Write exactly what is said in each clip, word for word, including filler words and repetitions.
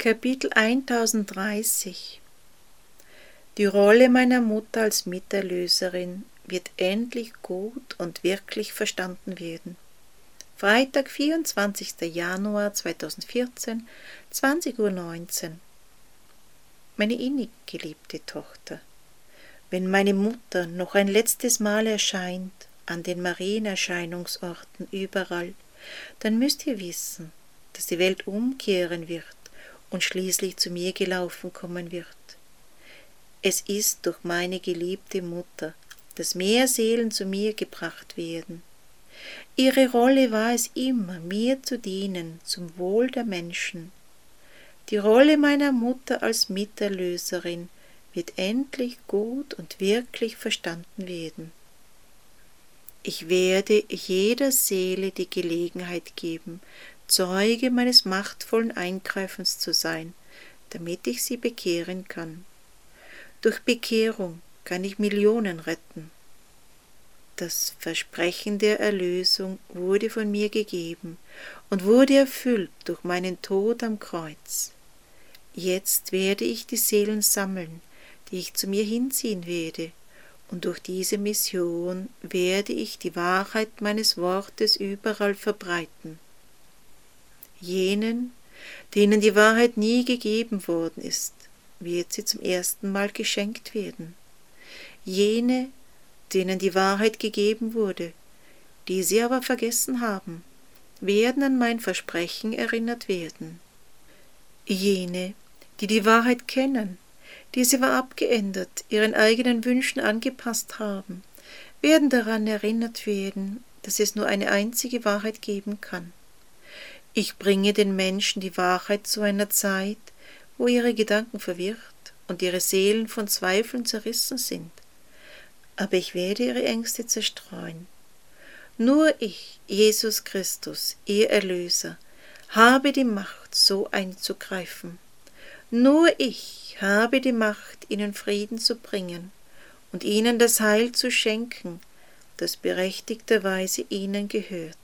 Kapitel tausenddreißig. Die Rolle meiner Mutter als Miterlöserin wird endlich gut und wirklich verstanden werden. Freitag, vierundzwanzigster Januar zweitausendvierzehn, zwanzig Uhr neunzehn. Meine innig geliebte Tochter, wenn meine Mutter noch ein letztes Mal erscheint, an den Marienerscheinungsorten überall, dann müsst ihr wissen, dass die Welt umkehren wird und schließlich zu mir gelaufen kommen wird. Es ist durch meine geliebte Mutter, dass mehr Seelen zu mir gebracht werden. Ihre Rolle war es immer, mir zu dienen, zum Wohl der Menschen. Die Rolle meiner Mutter als Miterlöserin wird endlich gut und wirklich verstanden werden. Ich werde jeder Seele die Gelegenheit geben, Zeuge meines machtvollen Eingreifens zu sein, damit ich sie bekehren kann. Durch Bekehrung kann ich Millionen retten. Das Versprechen der Erlösung wurde von mir gegeben und wurde erfüllt durch meinen Tod am Kreuz. Jetzt werde ich die Seelen sammeln, die ich zu mir hinziehen werde, und durch diese Mission werde ich die Wahrheit meines Wortes überall verbreiten. Jenen, denen die Wahrheit nie gegeben worden ist, wird sie zum ersten Mal geschenkt werden. Jene, denen die Wahrheit gegeben wurde, die sie aber vergessen haben, werden an mein Versprechen erinnert werden. Jene, die die Wahrheit kennen, die sie aber abgeändert, ihren eigenen Wünschen angepasst haben, werden daran erinnert werden, dass es nur eine einzige Wahrheit geben kann. Ich bringe den Menschen die Wahrheit zu einer Zeit, wo ihre Gedanken verwirrt und ihre Seelen von Zweifeln zerrissen sind. Aber ich werde ihre Ängste zerstreuen. Nur ich, Jesus Christus, ihr Erlöser, habe die Macht, so einzugreifen. Nur ich habe die Macht, ihnen Frieden zu bringen und ihnen das Heil zu schenken, das berechtigterweise ihnen gehört.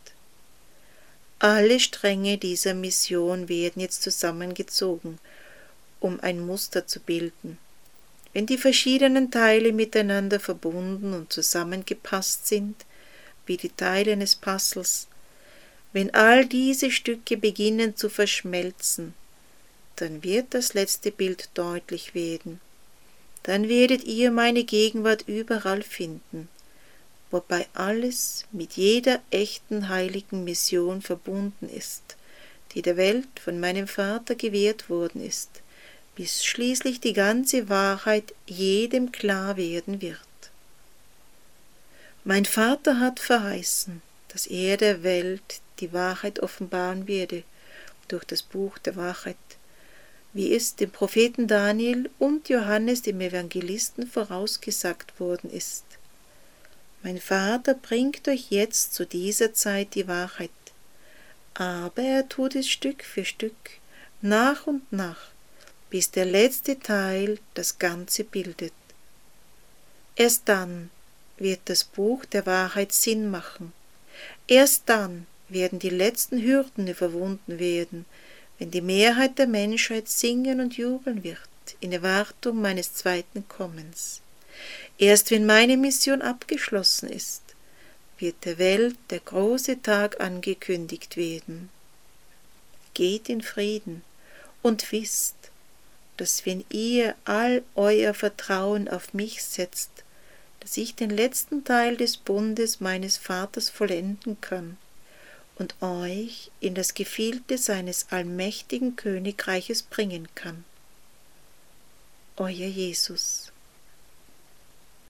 Alle Stränge dieser Mission werden jetzt zusammengezogen, um ein Muster zu bilden. Wenn die verschiedenen Teile miteinander verbunden und zusammengepasst sind, wie die Teile eines Puzzles, wenn all diese Stücke beginnen zu verschmelzen, dann wird das letzte Bild deutlich werden. Dann werdet ihr meine Gegenwart überall finden, wobei alles mit jeder echten heiligen Mission verbunden ist, die der Welt von meinem Vater gewährt worden ist, bis schließlich die ganze Wahrheit jedem klar werden wird. Mein Vater hat verheißen, dass er der Welt die Wahrheit offenbaren werde, durch das Buch der Wahrheit, wie es dem Propheten Daniel und Johannes dem Evangelisten vorausgesagt worden ist. Mein Vater bringt euch jetzt zu dieser Zeit die Wahrheit, aber er tut es Stück für Stück, nach und nach, bis der letzte Teil das Ganze bildet. Erst dann wird das Buch der Wahrheit Sinn machen. Erst dann werden die letzten Hürden überwunden werden, wenn die Mehrheit der Menschheit singen und jubeln wird, in Erwartung meines zweiten Kommens. Erst wenn meine Mission abgeschlossen ist, wird der Welt der große Tag angekündigt werden. Geht in Frieden und wisst, dass wenn ihr all euer Vertrauen auf mich setzt, dass ich den letzten Teil des Bundes meines Vaters vollenden kann und euch in das Gefilde seines allmächtigen Königreiches bringen kann. Euer Jesus.